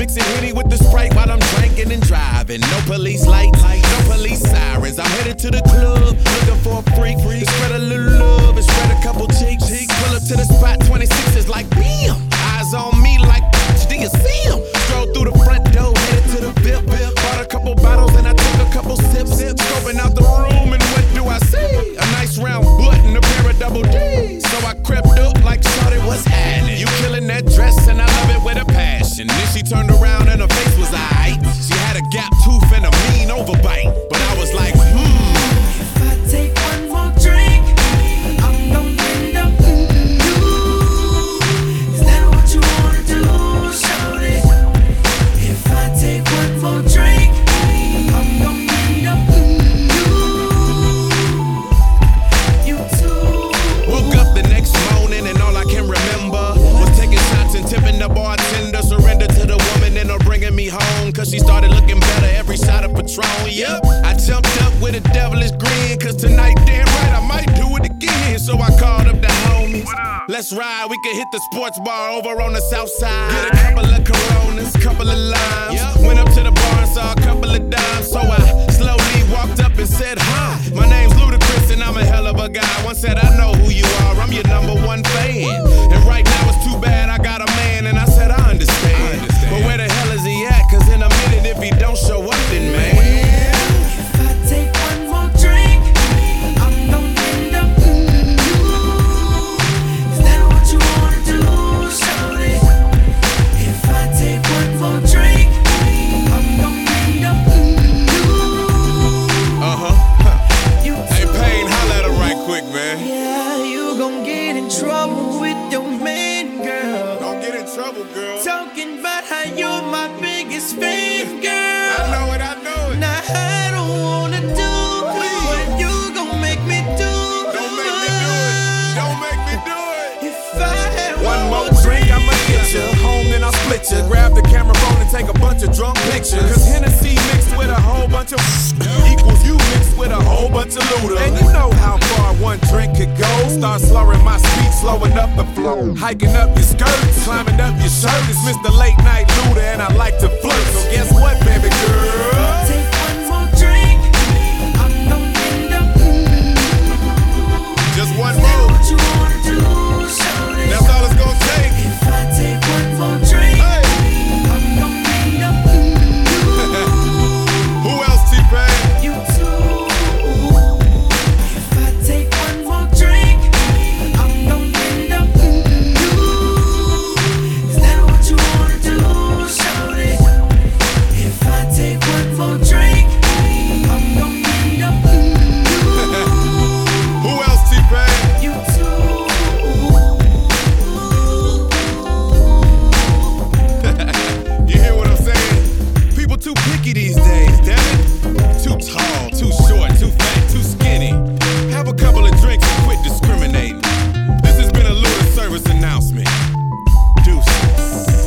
Mixing Henny with the Sprite while I'm drinking and driving. No police lights, no police sirens. I'm headed to the club, looking for a freak. To spread a little love and spread a couple cheeks. Pull up to the spot, 26 is like bam. Eyes on me like, do you see him? Stroll through the front door, headed to the VIP. Bought a couple bottles and I took a couple sips. Scoping out the room and what do I see? A nice round butt and a pair of double D's. So I crept up like shawty, what's happening? You killing that dress and I love it with a passion. Then she turned around and her face was aight. She had a gap tooth and a mean overbite. But I was like, If I take one more drink, I'm gonna end up with you. Is that what you wanna do, shawty? If I take one more drink, I'm gonna end up with you. You too. woke up the next morning and all I can remember was taking shots and tipping the bartender. Surrender to the woman and her bringing me home. Cause she started looking better every shot of Patron. Yep, I jumped up with a devilish grin. Cause tonight, damn right, I might do it again. So I called up the homies. Let's ride, we can hit the sports bar over on the south side. Get a couple of Coronas, couple of limes. Went up to the bar and saw a couple of dimes. So I slowly walked up and said, hi, my name's Ludacris and I'm a hell of a guy. One said, I know who you are, I'm your #1 fan. And right now it's too bad I got a man. And I said, I understand. But where the hell is he at? Cause in a minute if he don't show up then man. If I take one more drink, I'm gonna end up with you. Is that what you wanna do, shawty? If I take one more drink, I'm gonna end up with you. You Hey, too. Payne, holla at her right quick, man. Yeah, you gon' get in trouble with your man, girl. Don't get in trouble, girl. Talking about how you're my biggest fan, girl. I know it, I know it. Now I don't wanna do what you gon' make me do. Don't make me do it. Don't make me do it. If I had One more drink, I'ma get you. Home, then I'll split you. Grab the camera phone and take a bunch of drunk pictures. Cause Hennessy mixed with a whole bunch of equals you mixed with a whole bunch of looters. And you know how far one drink could go. Start slurring my speech, slowing up the flow. Hiking up your skirts, climbing up your shirt. It's Mr. Late Night Looter and I like to flirt. So guess what, baby girl? take one more drink, I'm gonna end up with you. Just one Is that more. what you wanna do, shawty? That's all it's gonna take. If I take one more drink, Hey, I'm gonna end up with who else, T-Pain? you. You too. If I take one more drink, I'm gonna end up with you. Is that what you wanna do, shawty? If I take one more drink, I'm gonna end up with Who else, T-Pain? you. You too. You hear what I'm saying? People too picky these days, damn it. Too tall, too short, too fat, too skinny. Have a couple of drinks and quit discriminating. This has been a Luda service announcement. Deuces.